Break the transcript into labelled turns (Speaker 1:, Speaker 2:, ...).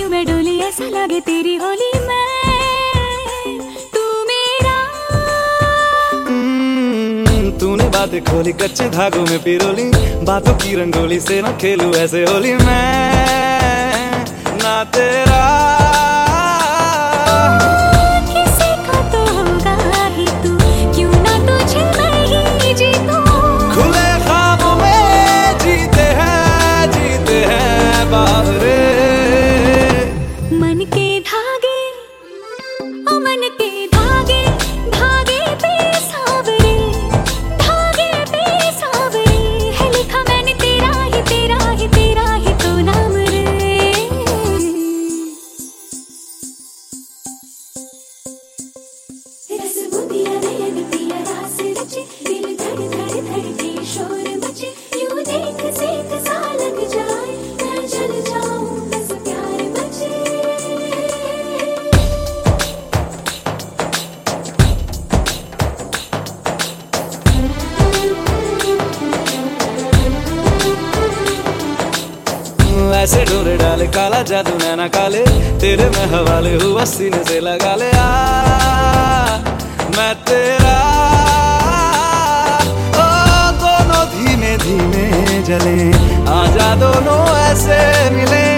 Speaker 1: क्यों मैं डोली, ऐसा लगे तेरी होली में तू मेरा।
Speaker 2: तूने बातें खोली कच्चे धागों में पिरोली, बातों की रंगोली से ना खेलूं ऐसे होली मैं ना तेरा।
Speaker 1: किसी का तो होगा ही तू, क्यों ना तुझे मैं ही जीतूं।
Speaker 2: खुले ख्वाबों में जीते हैं बाहरे।
Speaker 1: मन के धागे, ओ मन के धागे, धागे पे सावरे, धागे पे सावरे है लिखा मैंने तेरा ही तेरा ही तेरा ही तो नाम रे। रस बुंदिया नयन पिया रास रचे, दिल धड़ धड़ धड़के शोर मचे, यूं देख सेक सा लग जाए, मैं जल जाऊं बस प्यार बचे।
Speaker 2: ऐसे डोरे डाले काला जादू नैना काले, तेरे में हवाले हुआ सीने से लगा ले आ मैं तेरा। ओ दोनों धीमे धीमे जले, आजा दोनों ऐसे मिले।